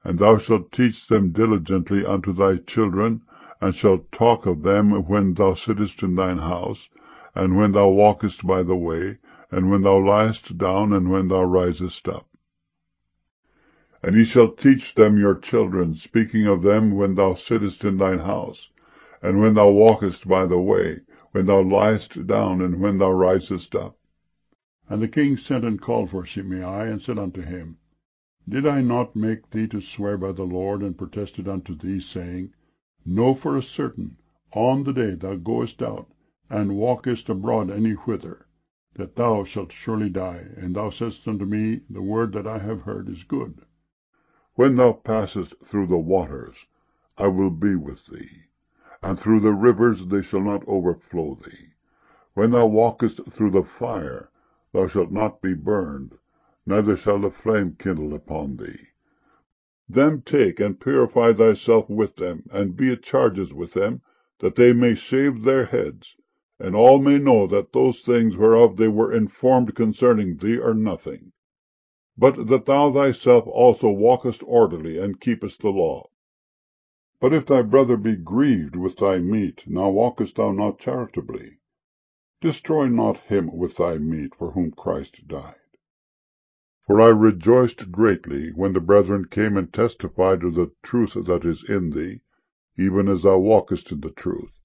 And thou shalt teach them diligently unto thy children, and shalt talk of them when thou sittest in thine house, and when thou walkest by the way, and when thou liest down, and when thou risest up. And ye shall teach them your children, speaking of them when thou sittest in thine house, and when thou walkest by the way, when thou liest down, and when thou risest up. And the king sent and called for Shimei, and said unto him, Did I not make thee to swear by the Lord, and protested unto thee, saying, Know for a certain, on the day thou goest out, and walkest abroad any whither, that thou shalt surely die? And thou saidst unto me, The word that I have heard is good. When thou passest through the waters, I will be with thee, and through the rivers they shall not overflow thee. When thou walkest through the fire, thou shalt not be burned, neither shall the flame kindle upon thee. Them take, and purify thyself with them, and be at charges with them, that they may shave their heads, and all may know that those things whereof they were informed concerning thee are nothing, but that thou thyself also walkest orderly, and keepest the law. But if thy brother be grieved with thy meat, now walkest thou not charitably. Destroy not him with thy meat, for whom Christ died. For I rejoiced greatly when the brethren came and testified of the truth that is in thee, even as thou walkest in the truth.